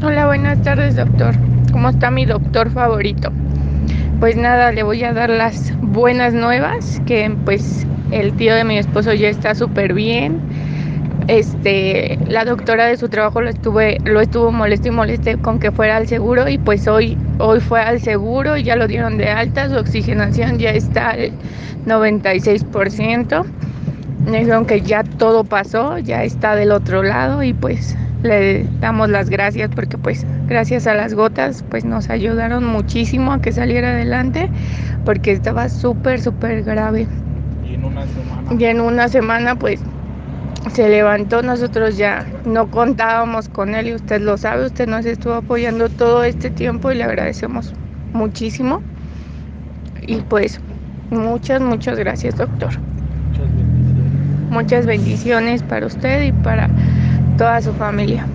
Hola, buenas tardes, doctor. ¿Cómo está mi doctor favorito? Pues nada, le voy a dar las buenas nuevas, que pues el tío de mi esposo ya está súper bien. La doctora de su trabajo lo estuvo moleste y moleste con que fuera al seguro y pues hoy fue al seguro, ya lo dieron de alta, su oxigenación ya está al 96%. Me dijeron que ya todo pasó, ya está del otro lado y pues le damos las gracias porque pues gracias a las gotas pues nos ayudaron muchísimo a que saliera adelante porque estaba súper grave. Y en una semana. Y en una semana pues se levantó, nosotros ya no contábamos con él y usted lo sabe, usted nos estuvo apoyando todo este tiempo y le agradecemos muchísimo y pues muchas gracias, doctor. Muchas bendiciones. Muchas bendiciones para usted y para toda su familia.